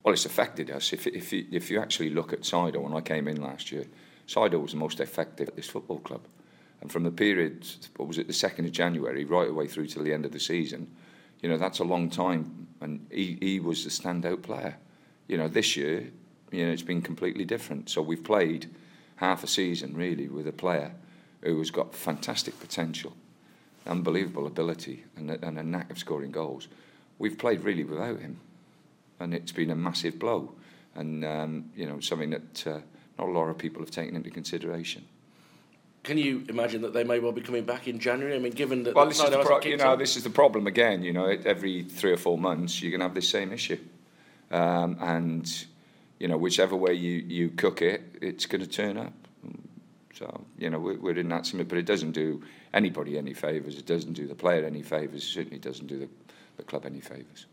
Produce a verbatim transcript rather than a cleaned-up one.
Well, it's affected us. If if you, if you actually look at Sido, when I came in last year, Sido was the most effective at this football club. And from the period, what was it, the second of January, right away through till the end of the season, you know, that's a long time. And he, he was the standout player. You know, this year, you know, it's been completely different. So we've played half a season, really, with a player who has got fantastic potential, unbelievable ability, and a, and a knack of scoring goals. We've played really without him. And it's been a massive blow, and um, you know, something that uh, not a lot of people have taken into consideration. Can you imagine that they may well be coming back in January? I mean, given that well, the this is the pro- you know, on? this is the problem again. You know, every three or four months you're going to have this same issue, um, and you know, whichever way you, you cook it, it's going to turn up. So you know, we're, we're in that similar, but it doesn't do anybody any favours. It doesn't do the player any favours. It certainly doesn't do the, the club any favours.